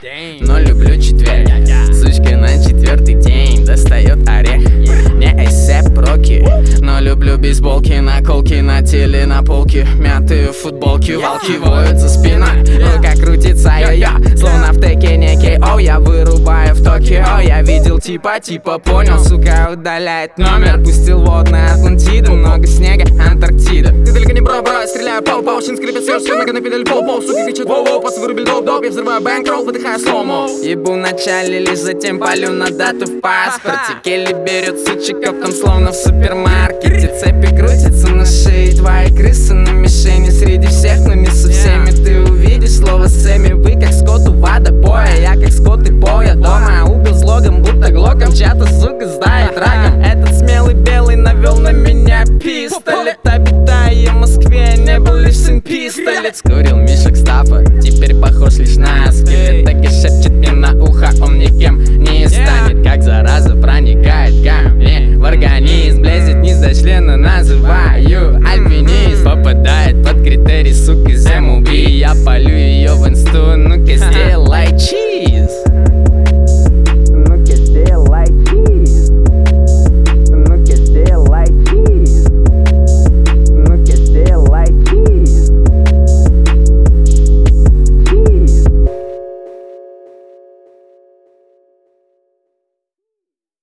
Но люблю четверг. Сучка на четвертый день достает орех. Не эсэп проки, но люблю бейсболки, наколки на теле, на полке. Мятые футболки, волки воют за спиной. Рука крутится, йо-йо, словно в Текене KO. Я вырубаю в Токио. Я видел типа понял, сука удаляет номер. Пустил водный Атлантида, много снега, Антарктида. Ты далеко не бро, стреляю по очень скрипит все нога на педаль пол. Сука кричит воу-воу, пас вырубил доп. Я взрываю бэнкролл, выдыхаю сломо. Ебу в начале, лишь затем палю на дату в паспорте. Келли берет сучиков там словно в супермаркете. Цепи крутятся на шее, твои крысы на мишени. Среди всех, но не со всеми. Ты увидишь слово Сэмми. Вы как скоту водопоя, я как скот и боя дома. Убил с логом, будто глоком, чья-то сука сдает раком. Этот смелый белый навел на меня пистолет. Обитая в Москве, не был лишь сын пистолет. Скурил мишек Стаффа, теперь похож лишь на скелет. Так и шепчет мне на ухо, он никем не станет, как зараза.